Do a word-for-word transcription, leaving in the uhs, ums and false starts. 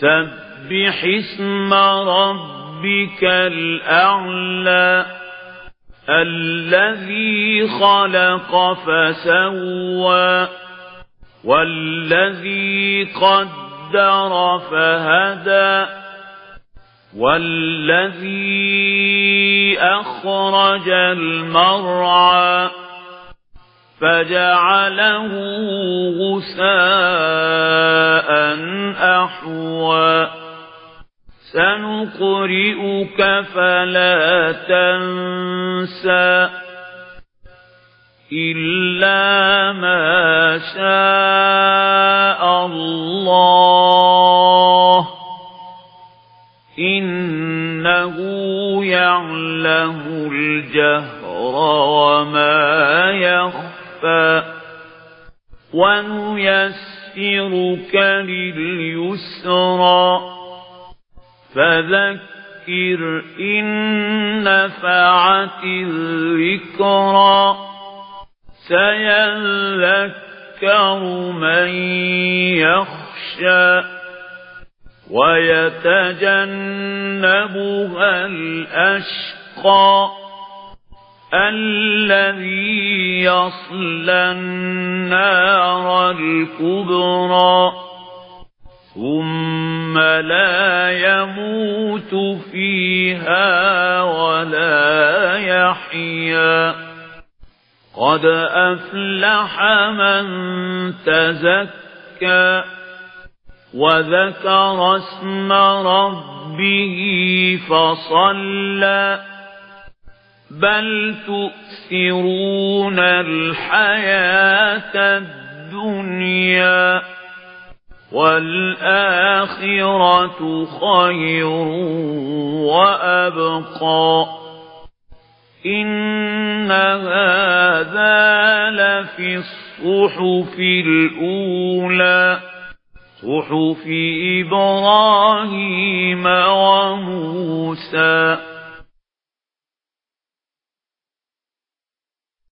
سبح اسم ربك الأعلى الذي خلق فسوى والذي قدر فهدى والذي أخرج المرعى فجعله غثاء أحوى سنقرئك فلا تنسى إلا ما شاء الله إنه يعلم الجهر وما يخفى ونيسرك لليسرى فذكر إن نفعت الذكرى سيذكر من يخشى ويتجنبها الأشقى الذي يصلى النار الكبرى ثم لا يموت فيها ولا يحيا قد أفلح من تزكى وذكر اسم ربه فصلى بل تؤثرون الحياة الدنيا والآخرة خير وأبقى إن هذا لفي الصحف الأولى صحف إبراهيم وموسى